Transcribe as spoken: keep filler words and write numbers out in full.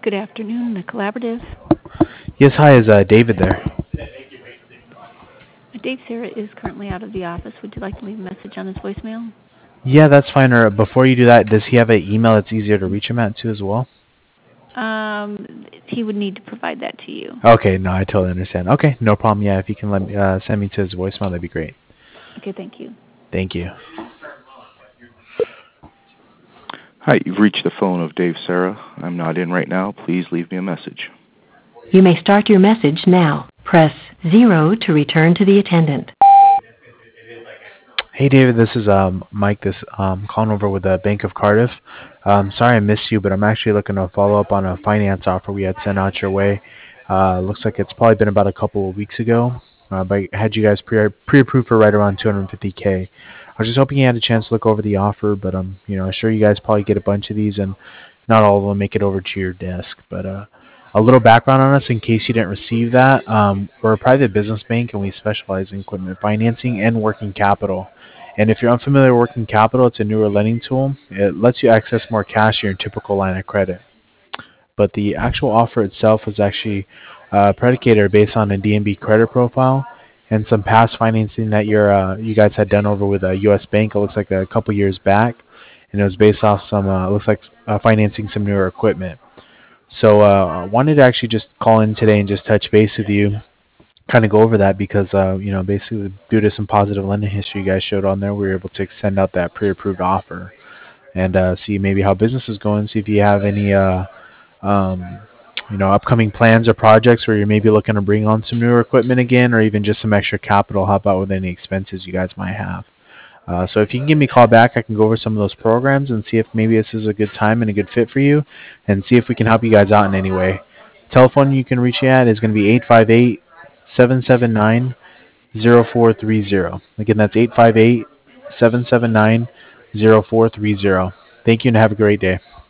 Good afternoon, the collaborative. Yes, hi, is uh, David there? Dave Sarah is currently out of the office. Would you like to leave a message on his voicemail? Yeah, that's fine. Or before you do that, does he have an email that's easier to reach him at too as well? Um, he would need to provide that to you. Okay, no, I totally understand. Okay, no problem. Yeah, if you can let me uh, send me to his voicemail, that'd be great. Okay, thank you. Thank you. Hi, you've reached the phone of Dave Sarah. I'm not in right now. Please leave me a message. You may start your message now. Press zero to return to the attendant. Hey, David, this is um, Mike. This um, calling over with the Bank of Cardiff. Um, sorry I missed you, but I'm actually looking to follow up on a finance offer we had sent out your way. Uh, looks like it's probably been about a couple of weeks ago. Uh, but I had you guys pre pre-approved for right around two hundred fifty K. I was just hoping you had a chance to look over the offer, but um, you know, I'm sure you guys probably get a bunch of these, and not all of them make it over to your desk. But uh, a little background on us in case you didn't receive that. Um, we're a private business bank, and we specialize in equipment financing and working capital. And if you're unfamiliar with working capital, it's a newer lending tool. It lets you access more cash in your typical line of credit. But the actual offer itself is actually uh, predicated or based on a D N B credit profile and some past financing that you're, uh, you guys had done over with a U S bank. It looks like a couple years back, and it was based off some, uh, it looks like uh, financing some newer equipment. So uh, I wanted to actually just call in today and just touch base with you, kind of go over that because, uh, you know, basically due to some positive lending history you guys showed on there, we were able to extend out that pre-approved offer and uh, see maybe how business is going, see if you have any, uh, um, you know, upcoming plans or projects where you're maybe looking to bring on some newer equipment again or even just some extra capital, help out with any expenses you guys might have. Uh, so if you can give me a call back, I can go over some of those programs and see if maybe this is a good time and a good fit for you and see if we can help you guys out in any way. Telephone you can reach me at is going to be eight five eight, seven seven nine, zero four three zero. Again, that's eight five eight, seven seven nine, zero four three zero. Thank you and have a great day.